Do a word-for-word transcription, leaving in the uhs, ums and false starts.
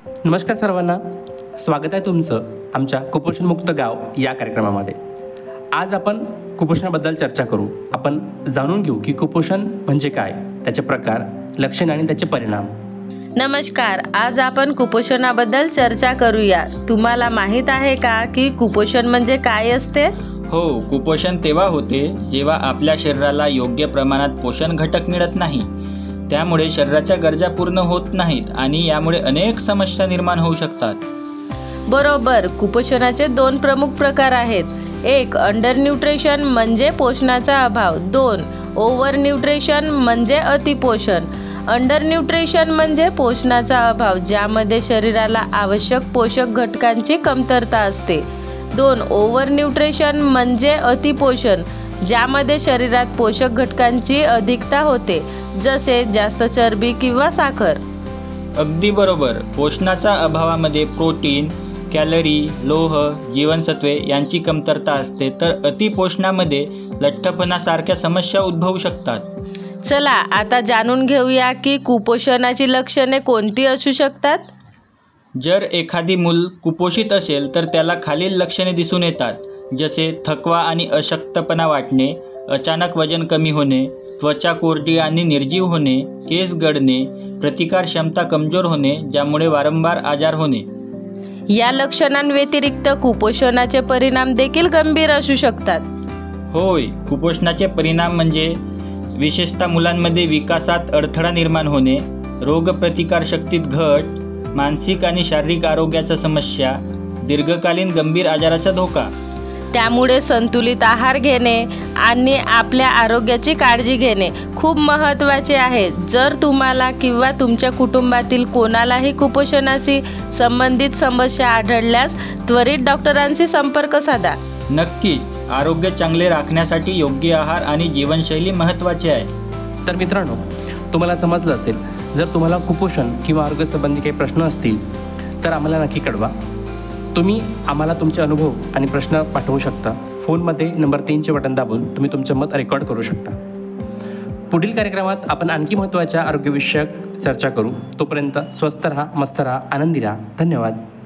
नमस्कार सर्वांना, स्वागत आहे तुमचं आमच्या कुपोषणमुक्त गाव या कार्यक्रमामध्ये. आज आपण कुपोषणाबद्दल चर्चा करू. आपण जाणून घेऊ की कुपोषण म्हणजे काय, त्याचे प्रकार, लक्षणे आणि त्याचे परिणाम. नमस्कार, आज आपण कुपोषणाबद्दल चर्चा करूया. तुम्हाला माहीत आहे का की कुपोषण म्हणजे काय असते? हो, कुपोषण तेव्हा होते जेव्हा आपल्या शरीराला योग्य प्रमाणात पोषण घटक मिळत नाही. त्यामुळे शरीराच्या गरजा पूर्ण होत नाहीत आणि यामुळे अनेक समस्या निर्माण होऊ शकतात. बरोबर. कुपोषणाचे दोन प्रमुख प्रकार आहेत. एक, अंडर न्यूट्रिशन म्हणजे पोषणाचा अभाव. दोन, ओव्हर न्यूट्रिशन म्हणजे अतिपोषण. अंडर न्यूट्रिशन म्हणजे पोषणाचा अभाव, ज्यामध्ये शरीराला आवश्यक पोषक घटकांची कमतरता असते. दोन, ओव्हर न्यूट्रिशन म्हणजे अतिपोषण, ज्यामध्ये शरीरात पोषक घटकांची अधिकता होते, जसे जास्त चरबी किंवा साखर. अगदी बरोबर. पोषणाच्या अभावामध्ये प्रोटीन, कॅलरी, लोह, जीवनसत्वे यांची कमतरता असते, तर अतिपोषणामध्ये लठ्ठपणासारख्या समस्या उद्भवू शकतात. चला आता जाणून घेऊया की कुपोषणाची लक्षणे कोणती असू शकतात. जर एखादी मूल कुपोषित असेल तर त्याला खालील लक्षणे दिसून येतात, जसे थकवा आणि अशक्तपणा वाटणे, अचानक वजन कमी होणे, त्वचा कोरडी आणि निर्जीव होणे, केस गळणे, प्रतिकार क्षमता कमजोर होणे, ज्यामुळे वारंवार आजार होणे. या लक्षणांव्यतिरिक्त कुपोषणाचे परिणाम देखील गंभीर असू शकतात. होय, कुपोषणाचे परिणाम म्हणजे विशेषतः मुलांमध्ये विकासात अडथळा निर्माण होणे, रोगप्रतिकारशक्तीत घट, मानसिक आणि शारीरिक आरोग्याच्या समस्या, दीर्घकालीन गंभीर आजाराचा धोका. त्यामुळे संतुलित आहार घेणे आणि आपल्या आरोग्याची काळजी घेणे खूप महत्त्वाचे आहे. जर तुम्हाला किंवा तुमच्या कुटुंबातील कोणालाही कुपोषणाशी संबंधित समस्या आढळल्यास त्वरित डॉक्टरांशी संपर्क साधा. नक्कीच. आरोग्य चांगले राखण्यासाठी योग्य आहार आणि जीवनशैली महत्त्वाची आहे. तर मित्रांनो, तुम्हाला समजलं असेल, जर तुम्हाला कुपोषण किंवा आरोग्यासंबंधी काही प्रश्न असतील तर आम्हाला नक्की कळवा. तुम्ही आम्हाला तुमचे अनुभव आणि प्रश्न पाठवू शकता. फोनमध्ये नंबर तीनचे बटन दाबून तुम्ही तुमचं मत रेकॉर्ड करू शकता. पुढील कार्यक्रमात आपण आणखी महत्त्वाच्या आरोग्यविषयक चर्चा करू. तोपर्यंत स्वस्थ राहा, मस्त राहा, आनंदी राहा. धन्यवाद.